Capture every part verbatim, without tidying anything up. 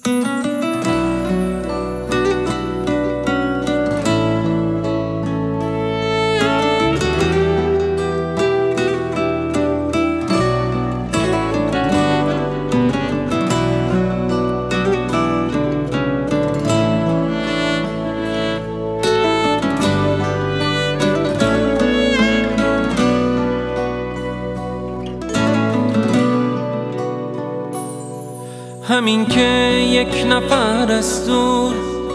همین که یک نفر از دور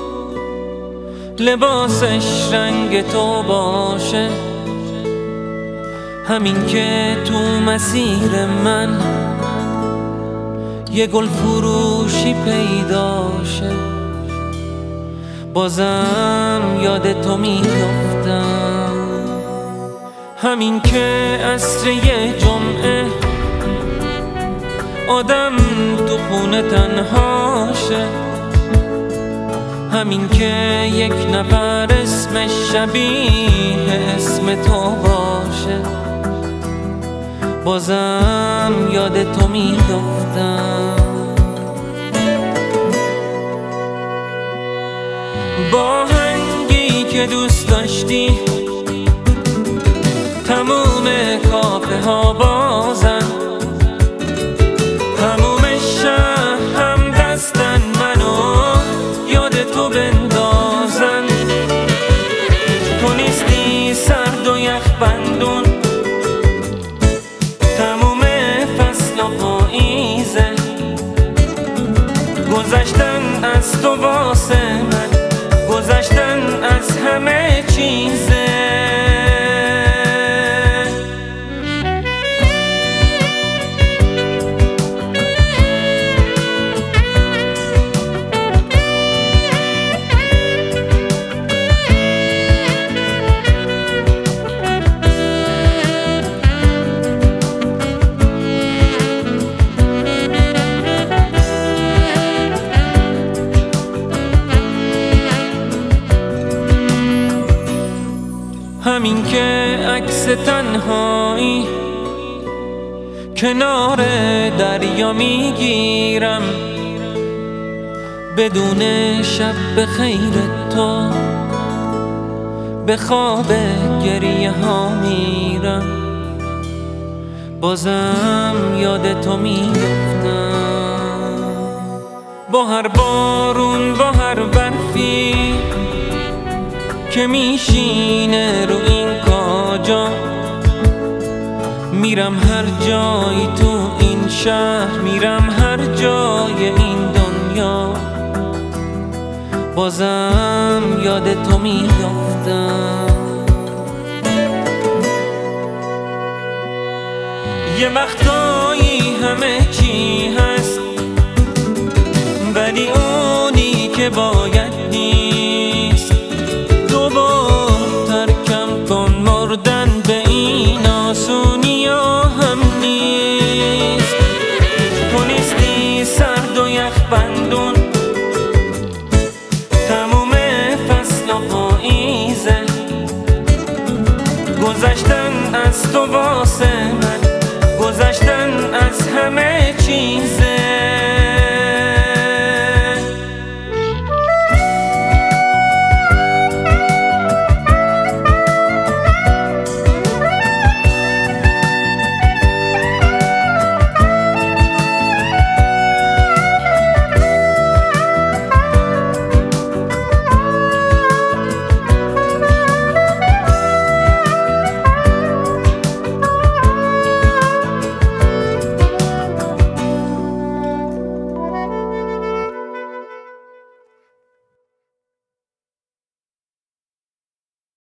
لباسش رنگ تو باشه، همین که تو مسیر من یه گل فروشی پیداشه، بازم یاد تو میافتم. همین که عصر یه جمعه آدم تو خونه تنهاشه، همین که یک نفر اسمش شبیه اسم تو باشه، بازم یاد تو میافتم. با هنگی که دوست داشتی تموم کافه ها بازن، تموم شهر هم دستن منو یاد تو بندازن. تو نیستی سرد و یخ بندون، تموم فصل و پاییزه، گذشتن از تو واسه من، گذشتن از همه چیزه. همین که عکس تنهایی کنار دریا میگیرم، بدون شب به خیر تو به خواب گریه ها میرم، بازم یاد تو میافتم. با هر بارون با هر برفی که میشینه رو این کاجا، میرم هر جایی تو این شهر، میرم هر جای این دنیا، بازم یاد تو میافتم. یه وقتایی همه چی هست، ولی اونی که با